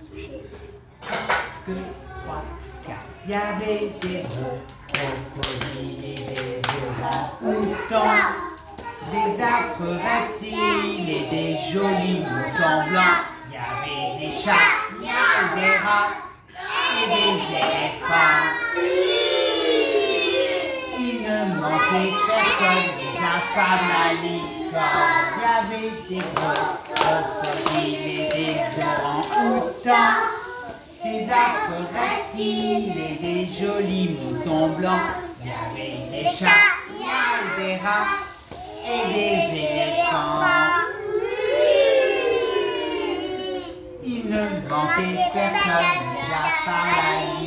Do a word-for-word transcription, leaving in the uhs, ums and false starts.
deux, trois, quatre. Il y avait des gros crocodiles et des orangs-outans, des affreux reptiles et des jolis moutons blancs. Il y avait des chats, miaou, des rats et des éléphants. Il ne manquait personne, mis à part la licorne. Il y avait des gros crocodiles et des orangs-outans, des affreux reptiles et des jolis moutons blancs. Il y avait des chats, miaou, des rats et des éléphants. Il ne manquait personne, mis à part la licorne.